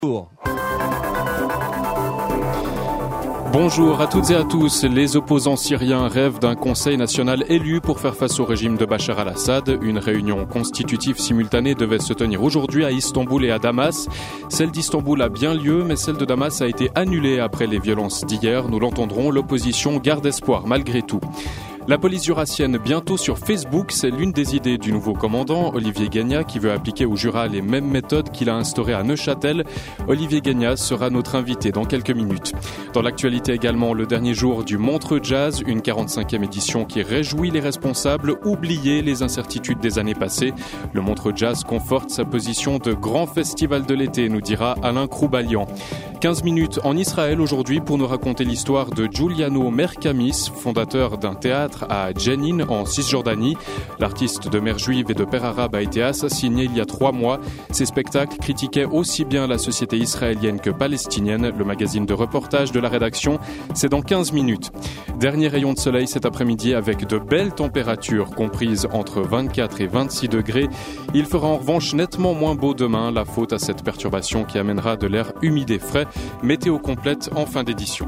Bonjour à toutes et à tous. Les opposants syriens rêvent d'un conseil national élu pour faire face au régime de Bachar al-Assad. Une réunion constitutive simultanée devait se tenir aujourd'hui à Istanbul et à Damas. Celle d'Istanbul a bien lieu, mais celle de Damas a été annulée après les violences d'hier. Nous l'entendrons, l'opposition garde espoir malgré tout. La police jurassienne bientôt sur Facebook, c'est l'une des idées du nouveau commandant, Olivier Gagna, qui veut appliquer au Jura les mêmes méthodes qu'il a instaurées à Neuchâtel. Olivier Gagna sera notre invité dans quelques minutes. Dans l'actualité également, le dernier jour du Montreux Jazz, une 45e édition qui réjouit les responsables, oublier les incertitudes des années passées. Le Montreux Jazz conforte sa position de grand festival de l'été, nous dira Alain Croubalian. 15 minutes en Israël aujourd'hui pour nous raconter l'histoire de Giuliano Merkamis, fondateur d'un théâtre à Jenin en Cisjordanie. L'artiste de mère juive et de père arabe a été assassiné il y a 3 mois. Ses spectacles critiquaient aussi bien la société israélienne que palestinienne. Le magazine de reportage de la rédaction, c'est dans 15 minutes. Dernier rayon de soleil cet après-midi avec de belles températures comprises entre 24 et 26 degrés. Il fera en revanche nettement moins beau demain, la faute à cette perturbation qui amènera de l'air humide et frais. Météo complète en fin d'édition.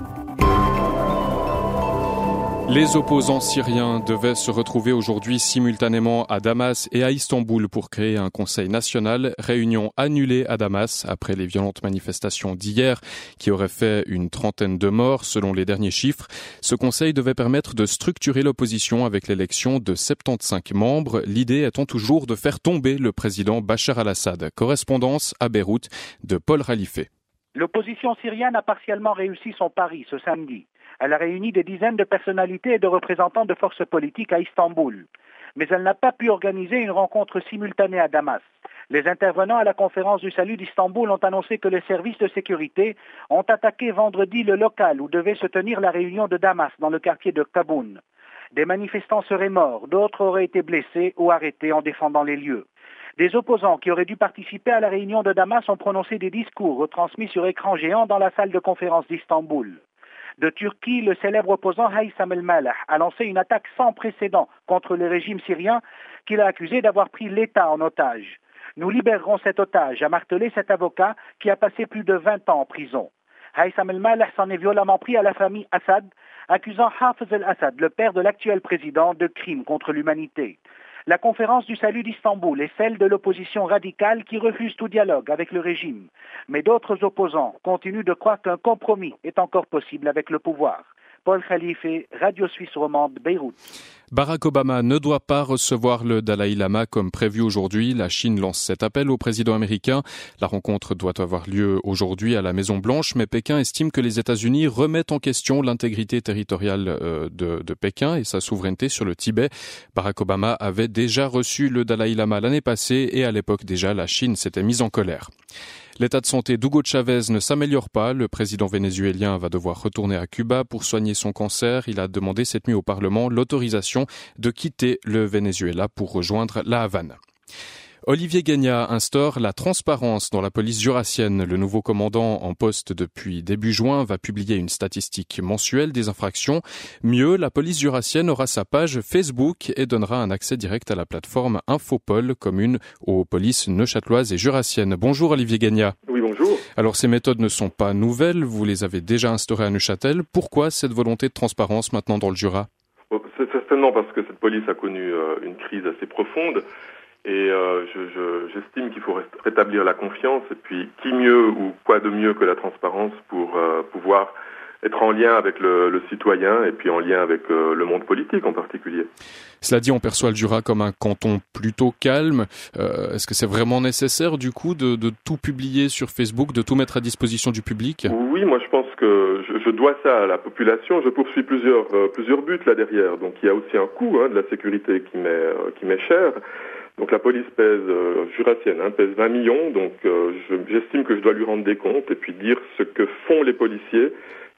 Les opposants syriens devaient se retrouver aujourd'hui simultanément à Damas et à Istanbul pour créer un conseil national. Réunion annulée à Damas après les violentes manifestations d'hier qui auraient fait une 30aine de morts selon les derniers chiffres. Ce conseil devait permettre de structurer l'opposition avec l'élection de 75 membres. L'idée étant toujours de faire tomber le président Bachar al-Assad. Correspondance à Beyrouth de Paul Khalife. L'opposition syrienne a partiellement réussi son pari ce samedi. Elle a réuni des dizaines de personnalités et de représentants de forces politiques à Istanbul. Mais elle n'a pas pu organiser une rencontre simultanée à Damas. Les intervenants à la conférence du salut d'Istanbul ont annoncé que les services de sécurité ont attaqué vendredi le local où devait se tenir la réunion de Damas dans le quartier de Kaboun. Des manifestants seraient morts, d'autres auraient été blessés ou arrêtés en défendant les lieux. Des opposants qui auraient dû participer à la réunion de Damas ont prononcé des discours retransmis sur écran géant dans la salle de conférence d'Istanbul. De Turquie, le célèbre opposant Haysam El-Maleh a lancé une attaque sans précédent contre le régime syrien qu'il a accusé d'avoir pris l'État en otage. Nous libérerons cet otage, a martelé cet avocat qui a passé plus de 20 ans en prison. Haysam El-Maleh s'en est violemment pris à la famille Assad, accusant Hafez el-Assad, le père de l'actuel président, de crimes contre l'humanité. La conférence du salut d'Istanbul est celle de l'opposition radicale qui refuse tout dialogue avec le régime. Mais d'autres opposants continuent de croire qu'un compromis est encore possible avec le pouvoir. Paul Khalife, Radio Suisse Romande, Beyrouth. Barack Obama ne doit pas recevoir le Dalai Lama comme prévu aujourd'hui. La Chine lance cet appel au président américain. La rencontre doit avoir lieu aujourd'hui à la Maison-Blanche, mais Pékin estime que les États-Unis remettent en question l'intégrité territoriale de Pékin et sa souveraineté sur le Tibet. Barack Obama avait déjà reçu le Dalai Lama l'année passée et à l'époque déjà, la Chine s'était mise en colère. L'état de santé d'Hugo Chavez ne s'améliore pas. Le président vénézuélien va devoir retourner à Cuba pour soigner son cancer. Il a demandé cette nuit au Parlement l'autorisation de quitter le Venezuela pour rejoindre la Havane. Olivier Gagna instaure la transparence dans la police jurassienne. Le nouveau commandant en poste depuis début juin va publier une statistique mensuelle des infractions. Mieux, la police jurassienne aura sa page Facebook et donnera un accès direct à la plateforme Infopol, commune aux polices neuchâteloises et jurassiennes. Bonjour Olivier Gagna. Oui, bonjour. Alors ces méthodes ne sont pas nouvelles, vous les avez déjà instaurées à Neuchâtel. Pourquoi cette volonté de transparence maintenant dans le Jura ? C'est certainement parce que cette police a connu une crise assez profonde. Et j'estime qu'il faut rétablir la confiance. Et puis, qui mieux ou quoi de mieux que la transparence pour pouvoir être en lien avec le citoyen et puis en lien avec le monde politique en particulier. Cela dit, on perçoit le Jura comme un canton plutôt calme. Est-ce que c'est vraiment nécessaire du coup de tout publier sur Facebook, de tout mettre à disposition du public ? Oui, moi je pense que je dois ça à la population. Je poursuis plusieurs buts là derrière. Donc il y a aussi un coût de la sécurité qui m'est cher. Donc la police jurassienne pèse 20 millions, donc j'estime que je dois lui rendre des comptes et puis dire ce que font les policiers,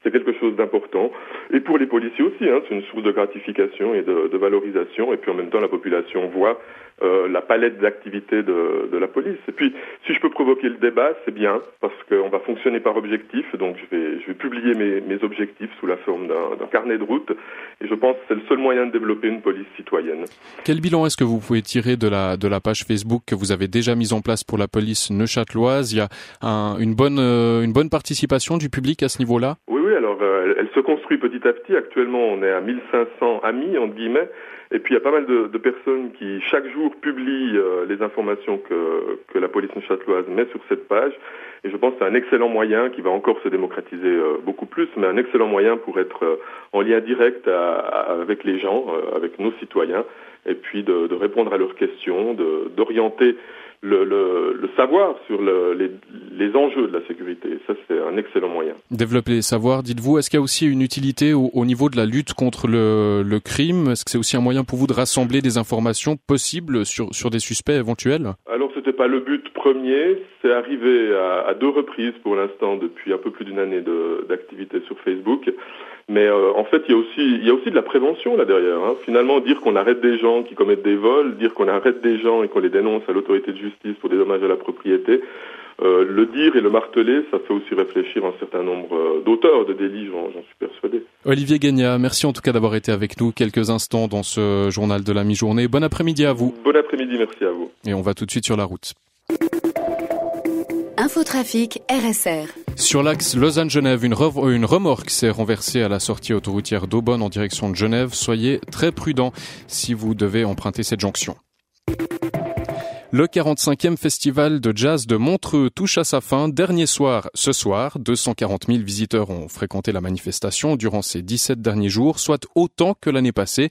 c'est quelque chose d'important. Et pour les policiers aussi, c'est une source de gratification et de valorisation. Et puis en même temps, la population voit la palette d'activités de la police. Et puis, si je peux provoquer le débat, c'est bien, parce qu'on va fonctionner par objectifs. Donc je vais publier mes objectifs sous la forme d'un carnet de route. Et je pense que c'est le seul moyen de développer une police citoyenne. Quel bilan est-ce que vous pouvez tirer de la page Facebook que vous avez déjà mise en place pour la police neuchâteloise? Il y a une bonne participation du public à ce niveau-là? Oui, alors elle se construit petit à petit. Actuellement, on est à 1500 amis, entre guillemets. Et puis il y a pas mal de personnes qui chaque jour publient les informations que la police neuchâteloise met sur cette page. Et je pense que c'est un excellent moyen qui va encore se démocratiser beaucoup plus, mais un excellent moyen pour être en lien direct avec les gens, avec nos citoyens, et puis de répondre à leurs questions, d'orienter le savoir sur les enjeux de la sécurité. Ça, c'est un excellent moyen. Développer les savoirs, dites-vous. Est-ce qu'il y a aussi une utilité au niveau de la lutte contre le crime? Est-ce que c'est aussi un moyen pour vous de rassembler des informations possibles sur des suspects éventuels? Alors, c'était pas le but premier. C'est arrivé à 2 reprises pour l'instant depuis un peu plus d'une année d'activité sur Facebook. Mais en fait, il y a aussi de la prévention là derrière. Finalement, dire qu'on arrête des gens qui commettent des vols, dire qu'on arrête des gens et qu'on les dénonce à l'autorité de justice pour des dommages à la propriété, le dire et le marteler, ça fait aussi réfléchir un certain nombre d'auteurs de délits, j'en suis persuadé. Olivier Guégnat, merci en tout cas d'avoir été avec nous quelques instants dans ce journal de la mi-journée. Bon après-midi à vous. Bon après-midi, merci à vous. Et on va tout de suite sur la route. Infotrafic RSR. Sur l'axe Lausanne-Genève, une remorque s'est renversée à la sortie autoroutière d'Aubonne en direction de Genève. Soyez très prudents si vous devez emprunter cette jonction. Le 45e festival de jazz de Montreux touche à sa fin. Dernier soir, ce soir, 240 000 visiteurs ont fréquenté la manifestation durant ces 17 derniers jours, soit autant que l'année passée.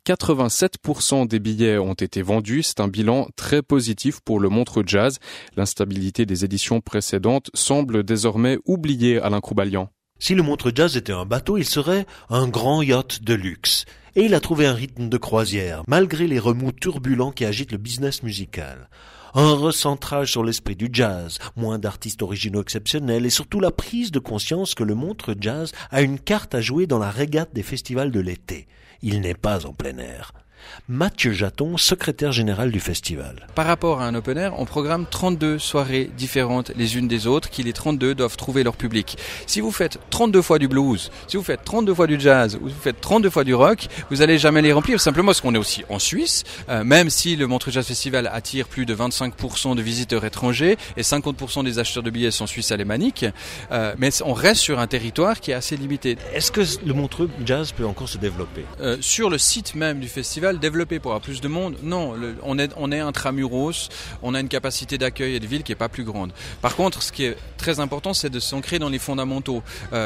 87% des billets ont été vendus. C'est un bilan très positif pour le Montreux Jazz. L'instabilité des éditions précédentes semble désormais oubliée, Alain Croubalian. Si le Montreux Jazz était un bateau, il serait un grand yacht de luxe. Et il a trouvé un rythme de croisière, malgré les remous turbulents qui agitent le business musical. Un recentrage sur l'esprit du jazz, moins d'artistes originaux exceptionnels et surtout la prise de conscience que le Montreux Jazz a une carte à jouer dans la régate des festivals de l'été. Il n'est pas en plein air. Mathieu Jaton, secrétaire général du festival. Par rapport à un open air, on programme 32 soirées différentes les unes des autres, qui les 32 doivent trouver leur public. Si vous faites 32 fois du blues, si vous faites 32 fois du jazz, ou vous faites 32 fois du rock, vous n'allez jamais les remplir, simplement parce qu'on est aussi en Suisse, même si le Montreux Jazz Festival attire plus de 25% de visiteurs étrangers et 50% des acheteurs de billets sont suisses alémaniques, mais on reste sur un territoire qui est assez limité. Est-ce que le Montreux Jazz peut encore se développer? Sur le site même du festival, développé pour avoir plus de monde, non, on est intramuros, on a une capacité d'accueil et de ville qui est pas plus grande. Par contre, ce qui est très important, c'est de s'ancrer dans les fondamentaux.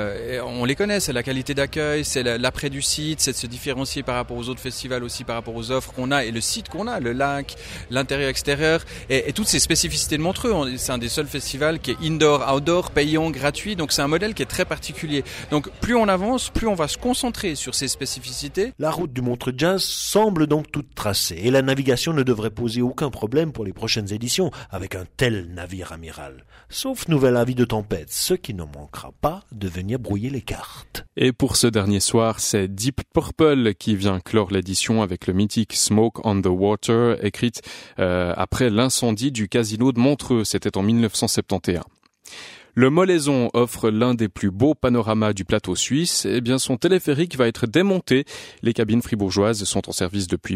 On les connaît, c'est la qualité d'accueil, c'est l'après du site, c'est de se différencier par rapport aux autres festivals aussi, par rapport aux offres qu'on a et le site qu'on a, le lac, l'intérieur-extérieur et toutes ces spécificités de Montreux. C'est un des seuls festivals qui est indoor-outdoor, payant, gratuit, donc c'est un modèle qui est très particulier. Donc plus on avance, plus on va se concentrer sur ces spécificités. La route du Montreux Jazz semble donc toute tracée et la navigation ne devrait poser aucun problème pour les prochaines éditions avec un tel navire amiral. Sauf nouvel avis de tempête, ce qui ne manquera pas de venir brouiller les cartes. Et pour ce dernier soir, c'est Deep Purple qui vient clore l'édition avec le mythique Smoke on the Water, écrite après l'incendie du casino de Montreux. C'était en 1971. Le Molaison offre l'un des plus beaux panoramas du plateau suisse. Eh bien, son téléphérique va être démonté. Les cabines fribourgeoises sont en service depuis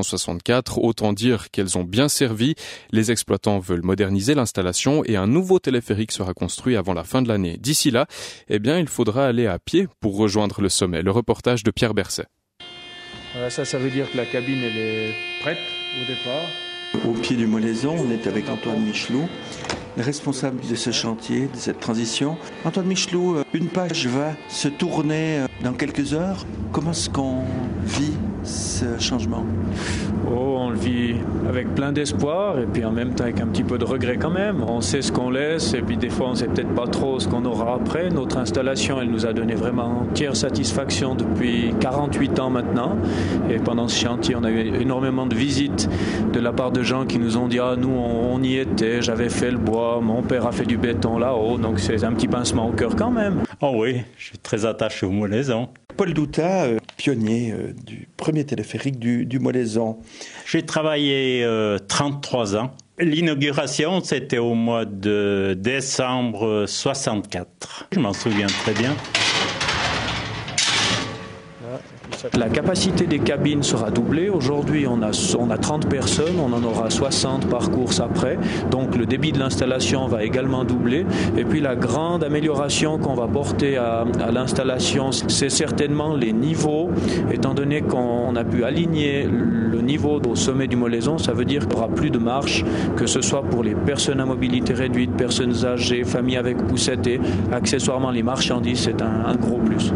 1964. Autant dire qu'elles ont bien servi. Les exploitants veulent moderniser l'installation et un nouveau téléphérique sera construit avant la fin de l'année. D'ici là, eh bien, il faudra aller à pied pour rejoindre le sommet. Le reportage de Pierre Berset. Voilà, ça veut dire que la cabine, elle est prête au départ. Au pied du Molaison, on est avec Antoine Michelou, responsable de ce chantier, de cette transition. Antoine Michelou, une page va se tourner dans quelques heures. Comment est-ce qu'on vit ce changement? Oh, on le vit avec plein d'espoir et puis en même temps avec un petit peu de regret quand même. On sait ce qu'on laisse et puis des fois on ne sait peut-être pas trop ce qu'on aura après. Notre installation, elle nous a donné vraiment entière satisfaction depuis 48 ans maintenant. Et pendant ce chantier, on a eu énormément de visites de la part de gens qui nous ont dit « Ah, nous, on y était, j'avais fait le bois, mon père a fait du béton là-haut. » Donc c'est un petit pincement au cœur quand même. Oh oui, je suis très attaché au Molaison. Paul Douta, pionnier du premier téléphérique du Molaison. J'ai travaillé 33 ans. L'inauguration, c'était au mois de décembre 64. Je m'en souviens très bien. La capacité des cabines sera doublée. Aujourd'hui, on a 30 personnes, on en aura 60 par course après. Donc le débit de l'installation va également doubler. Et puis la grande amélioration qu'on va porter à l'installation, c'est certainement les niveaux. Étant donné qu'on a pu aligner le niveau au sommet du Molaison, ça veut dire qu'il n'y aura plus de marche, que ce soit pour les personnes à mobilité réduite, personnes âgées, familles avec poussette et accessoirement les marchandises, c'est un gros plus.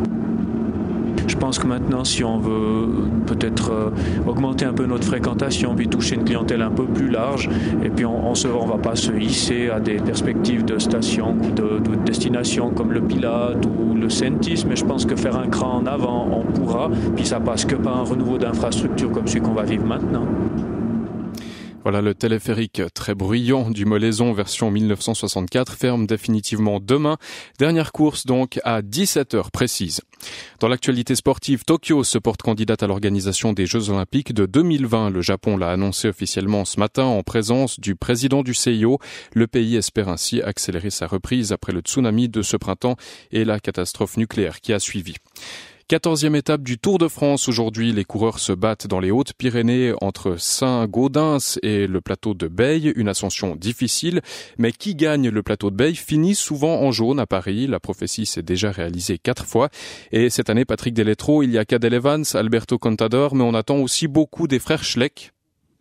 Je pense que maintenant, si on veut peut-être augmenter un peu notre fréquentation, puis toucher une clientèle un peu plus large, et puis on ne va pas se hisser à des perspectives de stations ou de destinations comme le Pilate ou le Sentis, mais je pense que faire un cran en avant, on pourra, puis ça passe que par un renouveau d'infrastructure comme celui qu'on va vivre maintenant. Voilà, le téléphérique très bruyant du Molaison version 1964 ferme définitivement demain. Dernière course donc à 17h précise. Dans l'actualité sportive, Tokyo se porte candidate à l'organisation des Jeux Olympiques de 2020. Le Japon l'a annoncé officiellement ce matin en présence du président du CIO. Le pays espère ainsi accélérer sa reprise après le tsunami de ce printemps et la catastrophe nucléaire qui a suivi. 14e étape du Tour de France. Aujourd'hui, les coureurs se battent dans les Hautes-Pyrénées entre Saint-Gaudens et le plateau de Beille. Une ascension difficile, mais qui gagne le plateau de Beille finit souvent en jaune à Paris. La prophétie s'est déjà réalisée 4 fois. Et cette année, Patrick Deletro, il y a Cadel Evans, Alberto Contador, mais on attend aussi beaucoup des frères Schleck.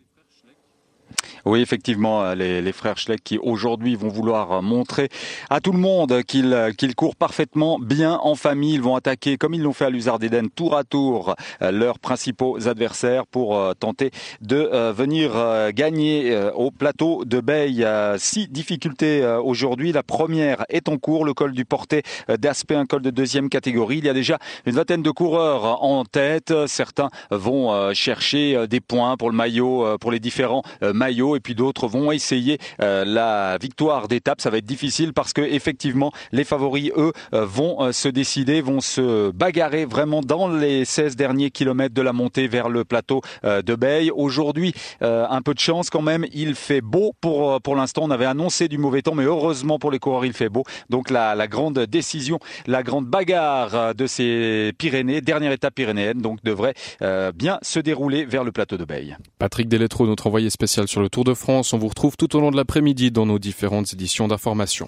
Oui, effectivement, les frères Schleck qui aujourd'hui vont vouloir montrer à tout le monde qu'ils courent parfaitement bien en famille. Ils vont attaquer, comme ils l'ont fait à l'Uzardiden, tour à tour leurs principaux adversaires pour tenter de venir gagner au plateau de Beille. 6 difficultés aujourd'hui. La première est en cours, le col du Portet d'Aspet, un col de 2e catégorie. Il y a déjà une vingtaine de coureurs en tête. Certains vont chercher des points pour le maillot, pour les différents maillots, et puis d'autres vont essayer la victoire d'étape. Ça va être difficile parce que effectivement les favoris eux vont se décider, vont se bagarrer vraiment dans les 16 derniers kilomètres de la montée vers le plateau de Beille. Aujourd'hui un peu de chance quand même, il fait beau pour l'instant. On avait annoncé du mauvais temps, mais heureusement pour les coureurs il fait beau. Donc la grande décision, la grande bagarre de ces Pyrénées, dernière étape pyrénéenne, donc devrait bien se dérouler vers le plateau de Beille. Patrick Deletro, notre envoyé spécial sur le Tour de France. On vous retrouve tout au long de l'après-midi dans nos différentes éditions d'information.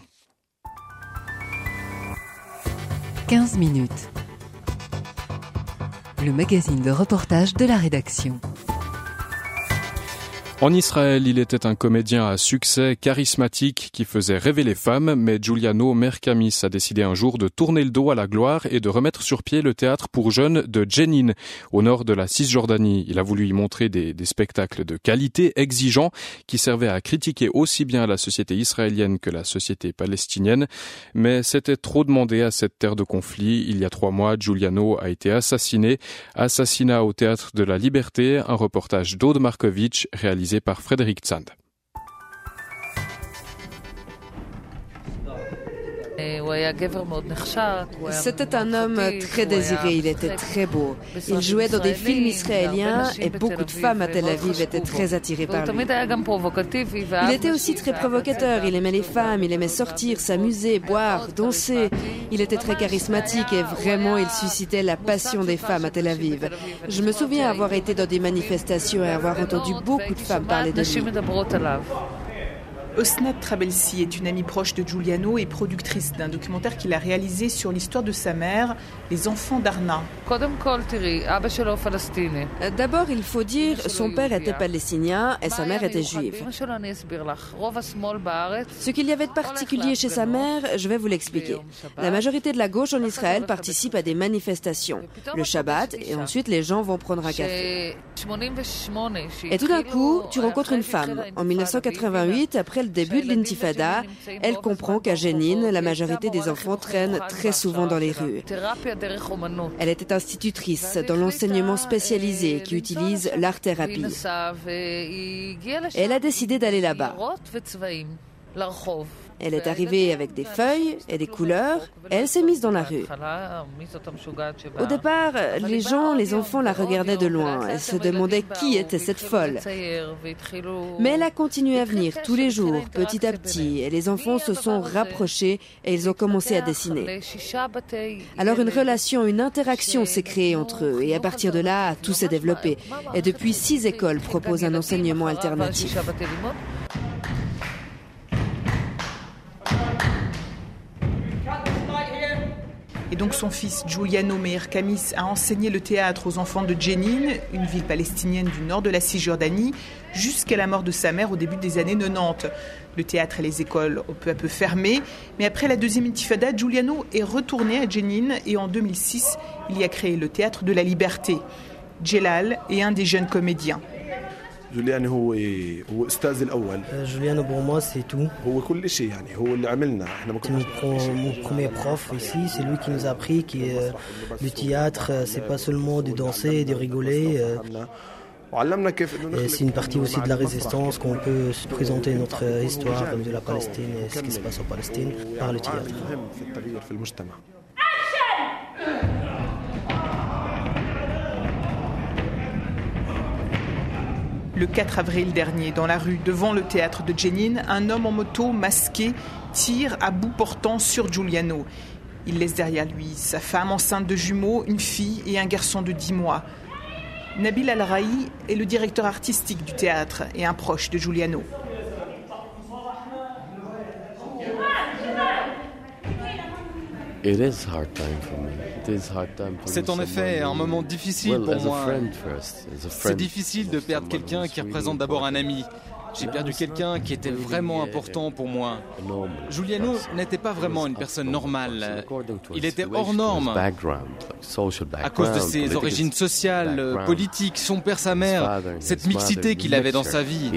15 minutes. Le magazine de reportage de la rédaction. En Israël, il était un comédien à succès charismatique qui faisait rêver les femmes, mais Giuliano Mercamis a décidé un jour de tourner le dos à la gloire et de remettre sur pied le théâtre pour jeunes de Jenin, au nord de la Cisjordanie. Il a voulu y montrer des spectacles de qualité, exigeants, qui servaient à critiquer aussi bien la société israélienne que la société palestinienne. Mais c'était trop demandé à cette terre de conflit. Il y a 3 mois, Giuliano a été assassiné. Assassinat au Théâtre de la Liberté, un reportage d'Aude Markovitch réalisé par Frédéric Zand. C'était un homme très désiré, il était très beau. Il jouait dans des films israéliens et beaucoup de femmes à Tel Aviv étaient très attirées par lui. Il était aussi très provocateur, il aimait les femmes, il aimait sortir, s'amuser, boire, danser. Il était très charismatique et vraiment il suscitait la passion des femmes à Tel Aviv. Je me souviens avoir été dans des manifestations et avoir entendu beaucoup de femmes parler de lui. Osnat Trabelsi est une amie proche de Giuliano et productrice d'un documentaire qu'il a réalisé sur l'histoire de sa mère, Les enfants d'Arna. D'abord, il faut dire, son père était palestinien et sa mère était juive. Ce qu'il y avait de particulier chez sa mère, je vais vous l'expliquer. La majorité de la gauche en Israël participe à des manifestations, le Shabbat, et ensuite les gens vont prendre un café. Et tout d'un coup, tu rencontres une femme. En 1988, après le début de l'intifada, elle comprend qu'à Jenin, la majorité des enfants traînent très souvent dans les rues. Elle était institutrice dans l'enseignement spécialisé qui utilise l'art-thérapie. Elle a décidé d'aller là-bas. Elle est arrivée avec des feuilles et des couleurs et elle s'est mise dans la rue. Au départ, les enfants la regardaient de loin et se demandaient qui était cette folle. Mais elle a continué à venir tous les jours, petit à petit, et les enfants se sont rapprochés et ils ont commencé à dessiner. Alors une relation, une interaction s'est créée entre eux et à partir de là, tout s'est développé. Et depuis 6 écoles proposent un enseignement alternatif. Et donc son fils Giuliano Meir Kamis a enseigné le théâtre aux enfants de Jenin, une ville palestinienne du nord de la Cisjordanie, jusqu'à la mort de sa mère au début des années 90. Le théâtre et les écoles ont peu à peu fermé, mais après la deuxième intifada, Giuliano est retourné à Jenin et en 2006, il y a créé le Théâtre de la Liberté. Djelal est un des jeunes comédiens. Giuliano pour moi c'est tout. C'est mon premier prof ici, c'est lui qui nous a appris que le théâtre c'est pas seulement de danser et de rigoler. C'est une partie aussi de la résistance qu'on peut se présenter notre histoire de la Palestine et ce qui se passe en Palestine par le théâtre. Le 4 avril dernier, dans la rue devant le théâtre de Jenin, un homme en moto masqué tire à bout portant sur Giuliano. Il laisse derrière lui sa femme enceinte de jumeaux, une fille et un garçon de 10 mois. Nabil Al-Raï est le directeur artistique du théâtre et un proche de Giuliano. C'est en effet un moment difficile pour moi. C'est difficile de perdre quelqu'un qui représente d'abord un ami. J'ai perdu quelqu'un qui était vraiment important pour moi. Giuliano n'était pas vraiment une personne normale. Il était hors norme. À cause de ses origines sociales, politiques, son père, sa mère, cette mixité qu'il avait dans sa vie.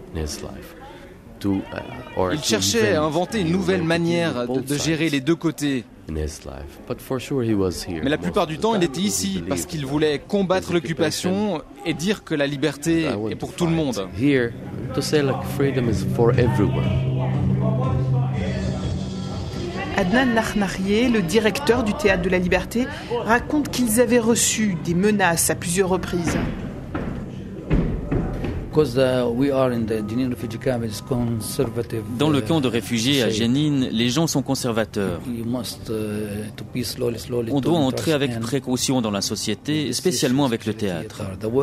Il cherchait à inventer une nouvelle manière de gérer les deux côtés. Mais la plupart du temps, il était ici parce qu'il voulait combattre l'occupation et dire que la liberté est pour tout le monde. Adnan Narnarié, le directeur du Théâtre de la Liberté, raconte qu'ils avaient reçu des menaces à plusieurs reprises. Dans le camp de réfugiés à Jenin, les gens sont conservateurs. On doit entrer avec précaution dans la société, spécialement avec le théâtre.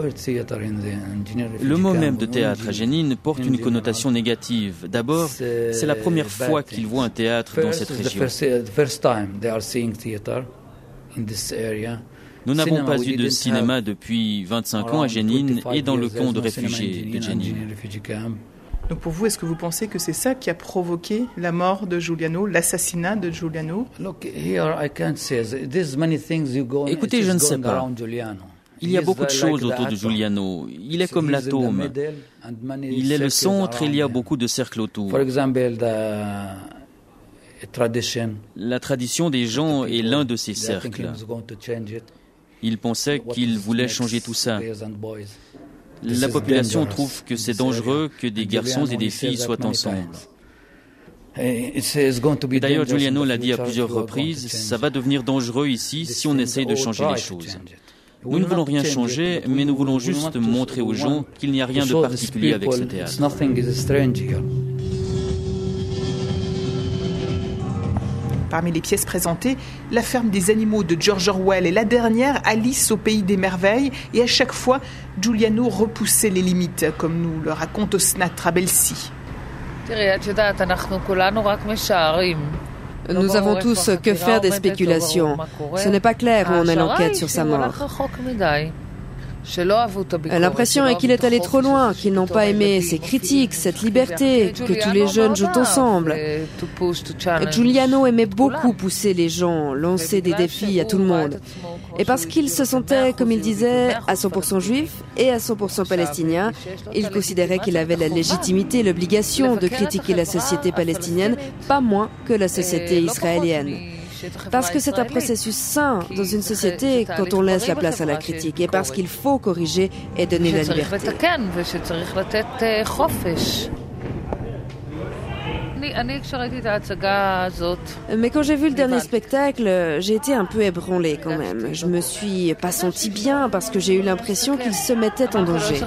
Le mot même de théâtre à Jenin porte une connotation négative. D'abord, c'est la première fois qu'ils voient un théâtre dans cette région. Nous n'avons pas eu de cinéma depuis 25 ans à Jenin et dans le camp de réfugiés de Jenin. Donc pour vous, est-ce que vous pensez que c'est ça qui a provoqué la mort de Giuliano, l'assassinat de Giuliano? Écoutez, je ne sais pas. Il y a beaucoup de choses autour de Giuliano. Il est comme l'atome. Il est le centre et il y a beaucoup de cercles autour. La tradition des gens est l'un de ces cercles. Ils pensaient qu'ils voulaient changer tout ça. La population trouve que c'est dangereux que des garçons et des filles soient ensemble. D'ailleurs, Giuliano l'a dit à plusieurs reprises, ça va devenir dangereux ici si on essaye de changer les choses. Nous ne voulons rien changer, mais nous voulons juste montrer aux gens qu'il n'y a rien de particulier avec ce théâtre. Parmi les pièces présentées, La ferme des animaux de George Orwell et la dernière, Alice au pays des merveilles. Et à chaque fois, Giuliano repoussait les limites, comme nous le raconte Osnat Trabelsi. Nous avons tous que faire des spéculations. Ce n'est pas clair où on mène l'enquête sur sa mort. L'impression est qu'il est allé trop loin, qu'ils n'ont pas aimé ses critiques, cette liberté, que tous les jeunes jouent ensemble. Giuliano aimait beaucoup pousser les gens, lancer des défis à tout le monde. Et parce qu'il se sentait, comme il disait, à 100% juif et à 100% palestinien, il considérait qu'il avait la légitimité, l'obligation de critiquer la société palestinienne, pas moins que la société israélienne. Parce que c'est un processus sain dans une société quand on laisse la place à la critique et parce qu'il faut corriger et donner la liberté. Mais quand j'ai vu le dernier spectacle, j'ai été un peu ébranlée quand même. Je me suis pas sentie bien parce que j'ai eu l'impression qu'il se mettait en danger.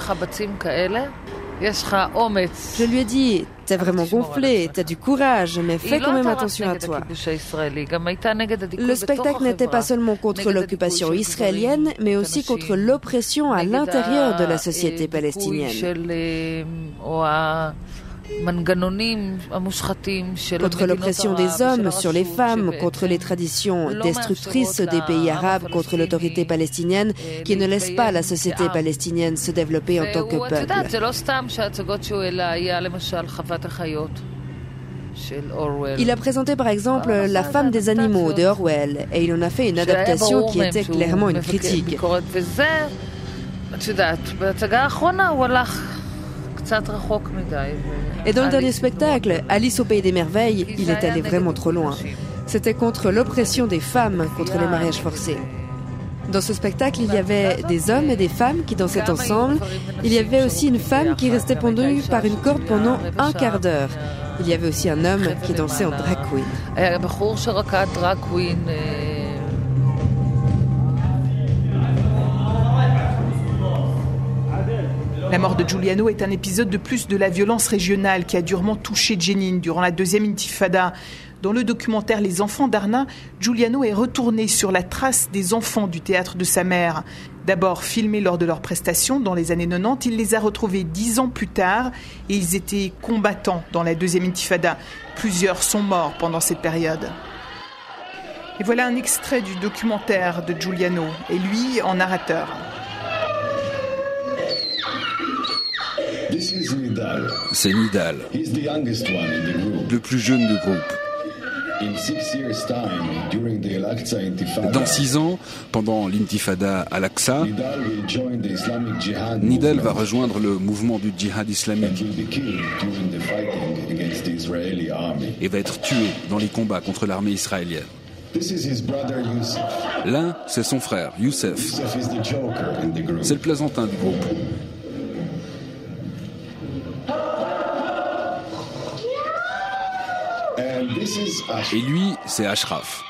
Je lui ai dit, t'es vraiment gonflé, t'as du courage, mais fais quand même attention à toi. Le spectacle n'était pas seulement contre l'occupation israélienne, mais aussi contre l'oppression à l'intérieur de la société palestinienne. Contre l'oppression des hommes sur les femmes, contre les traditions destructrices des pays arabes, contre l'autorité palestinienne qui ne laisse pas la société palestinienne se développer en tant que peuple. Il a présenté par exemple La femme des animaux de Orwell et il en a fait une adaptation qui était clairement une critique. Et dans le dernier spectacle, Alice au Pays des Merveilles, il est allé vraiment trop loin. C'était contre l'oppression des femmes, contre les mariages forcés. Dans ce spectacle, il y avait des hommes et des femmes qui dansaient ensemble. Il y avait aussi une femme qui restait pendue par une corde pendant un quart d'heure. Il y avait aussi un homme qui dansait en drag queen. La mort de Giuliano est un épisode de plus de la violence régionale qui a durement touché Jenin durant la deuxième intifada. Dans le documentaire Les enfants d'Arna, Giuliano est retourné sur la trace des enfants du théâtre de sa mère. D'abord filmés lors de leurs prestations dans les années 90, il les a retrouvés 10 ans plus tard et ils étaient combattants dans la deuxième intifada. Plusieurs sont morts pendant cette période. Et voilà un extrait du documentaire de Giuliano et lui en narrateur. C'est Nidal, le plus jeune du groupe. Dans 6 ans, pendant l'intifada Al-Aqsa, Nidal va rejoindre le mouvement du djihad islamique et va être tué dans les combats contre l'armée israélienne. Là, c'est son frère, Youssef. C'est le plaisantin du groupe. Et lui, c'est Ashraf.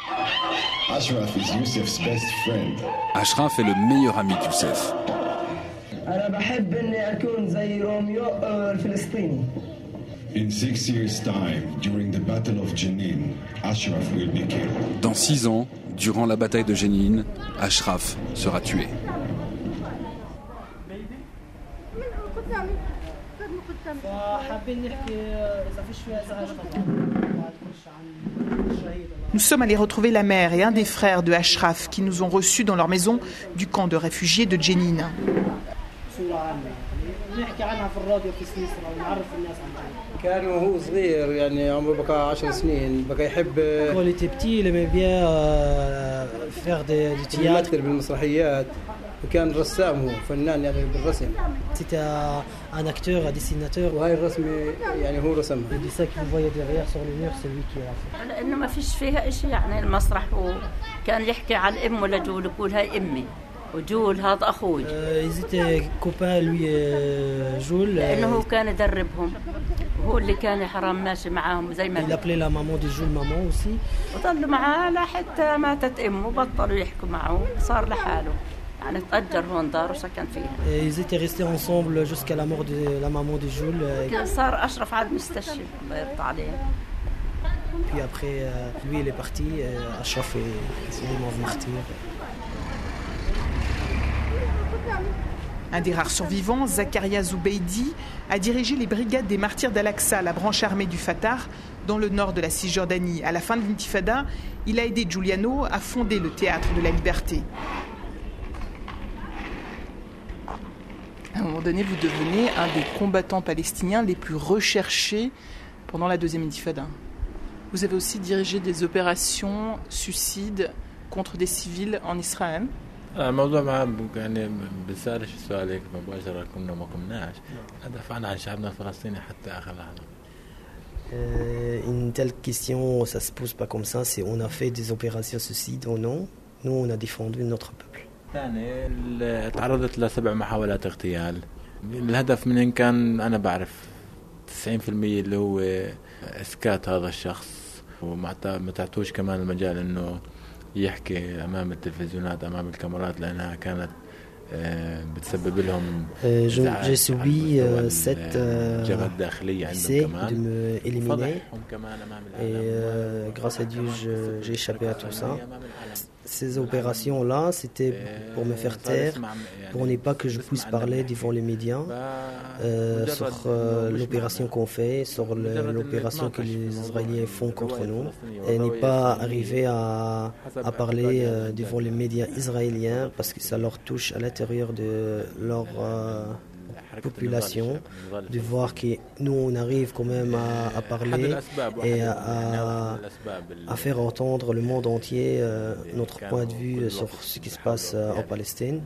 Ashraf est le meilleur ami de Youssef. Dans 6 ans, durant la bataille de Jenin, Ashraf sera tué. Nous sommes allés retrouver la mère et un des frères de Ashraf qui nous ont reçus dans leur maison du camp de réfugiés de Jenin. Quand il était petit, il aimait bien faire du théâtre. C'était un acteur, un dessinateur. Et c'est ça que vous voyez derrière sur le mur, c'est lui qui l'a fait. Ils étaient copains, lui et Jules. Il appelait la maman de Jules maman aussi. Et ils étaient restés ensemble jusqu'à la mort de la maman de Jules. Puis après, lui il est parti, Ashraf est mort martyr. Un des rares survivants, Zakaria Zoubeidi, a dirigé les brigades des martyrs d'Al-Aqsa, la branche armée du Fatah, dans le nord de la Cisjordanie. À la fin de l'intifada, il a aidé Giuliano à fonder le Théâtre de la Liberté. À un moment donné, vous devenez un des combattants palestiniens les plus recherchés pendant la deuxième intifada. Vous avez aussi dirigé des opérations suicides contre des civils en Israël. الموضوع معاه يعني بسألش سؤالك مباشرة كنا ما قمناش دافعنا عن شعبنا الفلسطيني حتى آخر لحظة. Une telle question, ça se pose pas comme ça. C'est on a fait des opérations suicides ou non. Nous, on a défendu notre peuple. ثاني تعرضت ل7 محاولات اغتيال. الهدف منين كان أنا بعرف 90% اللي هو إسكات هذا الشخص وما تعطوش كمان المجال إنه يحكي أمام التلفزيونات أمام الكاميرات لأنها كانت بتسبب لهم j'ai subi cette essai de me éliminer et grâce à Dieu j'ai échappé à tout ça. Ces opérations-là, c'était pour me faire taire, pour ne pas que je puisse parler devant les médias sur l'opération qu'on fait, sur l'opération que les Israéliens font contre nous, et ne pas arriver à parler devant les médias israéliens parce que ça leur touche à l'intérieur de leur population, de voir que nous on arrive quand même à parler et à faire entendre le monde entier notre point de vue sur ce qui se passe en Palestine.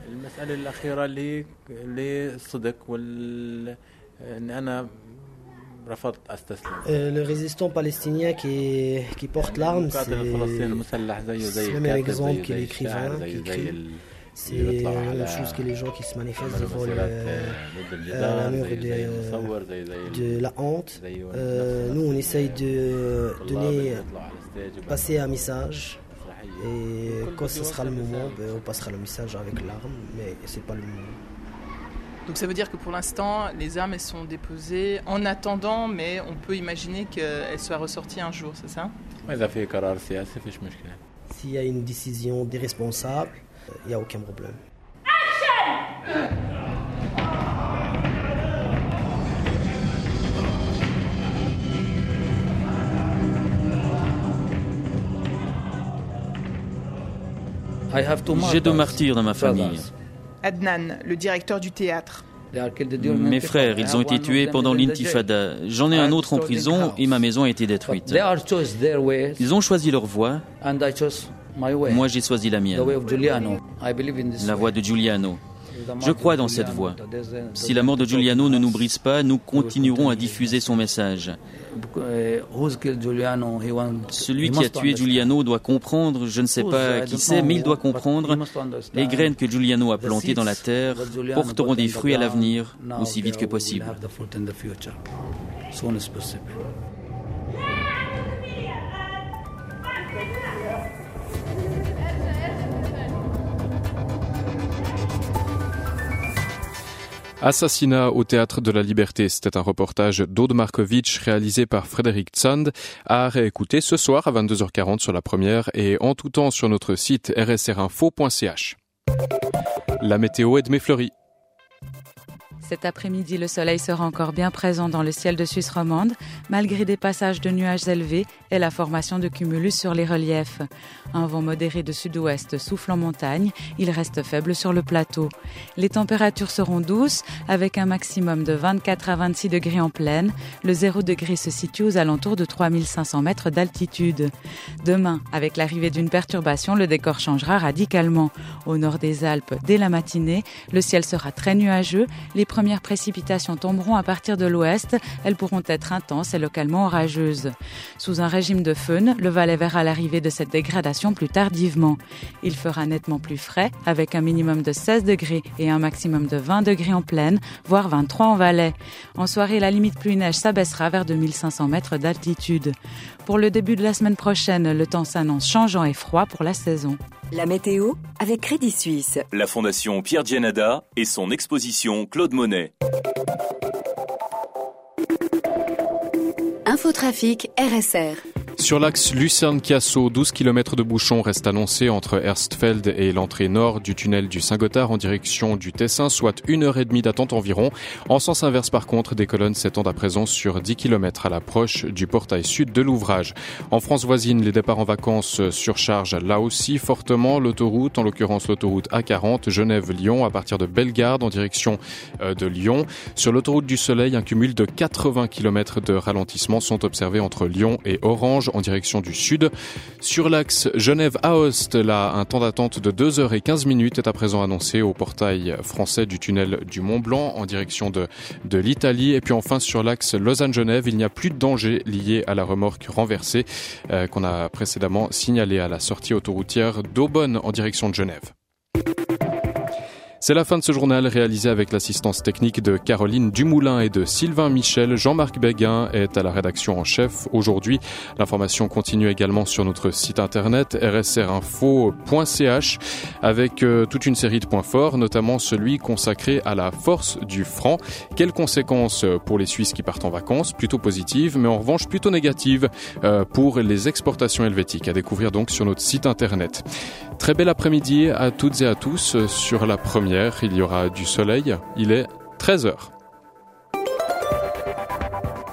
Le résistant palestinien qui porte l'arme, c'est le même exemple que l'écrivain qui écrit. C'est la même chose que les gens qui se manifestent devant la mur de la honte. Nous, on essaye de passer un message. Et quand ce sera le moment, on passera le message avec l'arme, mais c'est pas le moment. Donc ça veut dire que pour l'instant, les armes elles sont déposées en attendant, mais on peut imaginer qu'elles soient ressorties un jour, c'est ça? S'il y a une décision des responsables, il n'y a aucun problème. J'ai 2 martyrs dans ma famille. Adnan, le directeur du théâtre. Mes frères, ils ont été tués pendant l'intifada. J'en ai un autre en prison et ma maison a été détruite. Ils ont choisi leur voie. Moi, j'ai choisi la mienne, la voie de Giuliano. Je crois dans cette voie. Si la mort de Giuliano ne nous brise pas, nous continuerons à diffuser son message. Celui qui a tué Giuliano doit comprendre, je ne sais pas qui c'est, mais il doit comprendre, les graines que Giuliano a plantées dans la terre porteront des fruits à l'avenir aussi vite que possible. Assassinat au Théâtre de la Liberté, c'était un reportage d'Aude Markovitch réalisé par Frédéric Tsand, à réécouter ce soir à 22h40 sur la première et en tout temps sur notre site rsrinfo.ch. La météo est de Méfleury. Cet après-midi, le soleil sera encore bien présent dans le ciel de Suisse romande, malgré des passages de nuages élevés et la formation de cumulus sur les reliefs. Un vent modéré de sud-ouest souffle en montagne, il reste faible sur le plateau. Les températures seront douces, avec un maximum de 24 à 26 degrés en plaine. Le 0 degré se situe aux alentours de 3500 mètres d'altitude. Demain, avec l'arrivée d'une perturbation, le décor changera radicalement. Au nord des Alpes, dès la matinée, le ciel sera très nuageux, les premières précipitations tomberont à partir de l'ouest. Elles pourront être intenses et localement orageuses. Sous un régime de faune, le Valais verra l'arrivée de cette dégradation plus tardivement. Il fera nettement plus frais, avec un minimum de 16 degrés et un maximum de 20 degrés en plaine, voire 23 en Valais. En soirée, la limite pluie-neige s'abaissera vers 2500 mètres d'altitude. Pour le début de la semaine prochaine, le temps s'annonce changeant et froid pour la saison. La météo avec Crédit Suisse. La Fondation Pierre Gianada et son exposition Claude Monet. Infotrafic RSR. Sur l'axe Lucerne-Chiasso, 12 km de bouchons restent annoncés entre Erstfeld et l'entrée nord du tunnel du Saint-Gothard en direction du Tessin, soit 1h30 d'attente environ. En sens inverse par contre, des colonnes s'étendent à présent sur 10 km à l'approche du portail sud de l'ouvrage. En France voisine, les départs en vacances surchargent là aussi fortement l'autoroute, en l'occurrence l'autoroute A40 Genève-Lyon à partir de Bellegarde en direction de Lyon. Sur l'autoroute du Soleil, un cumul de 80 km de ralentissement sont observés entre Lyon et Orange en direction du sud. Sur l'axe Genève-Aoste, là, un temps d'attente de 2h15 est à présent annoncé au portail français du tunnel du Mont-Blanc en direction de l'Italie. Et puis enfin, sur l'axe Lausanne-Genève, il n'y a plus de danger lié à la remorque renversée qu'on a précédemment signalé à la sortie autoroutière d'Aubonne en direction de Genève. C'est la fin de ce journal réalisé avec l'assistance technique de Caroline Dumoulin et de Sylvain Michel. Jean-Marc Béguin est à la rédaction en chef aujourd'hui. L'information continue également sur notre site internet rsrinfo.ch avec toute une série de points forts, notamment celui consacré à la force du franc. Quelles conséquences pour les Suisses qui partent en vacances? Plutôt positives, mais en revanche plutôt négatives pour les exportations helvétiques. À découvrir donc sur notre site internet. Très bel après-midi à toutes et à tous sur la première. Il y aura du soleil. Il est 13h.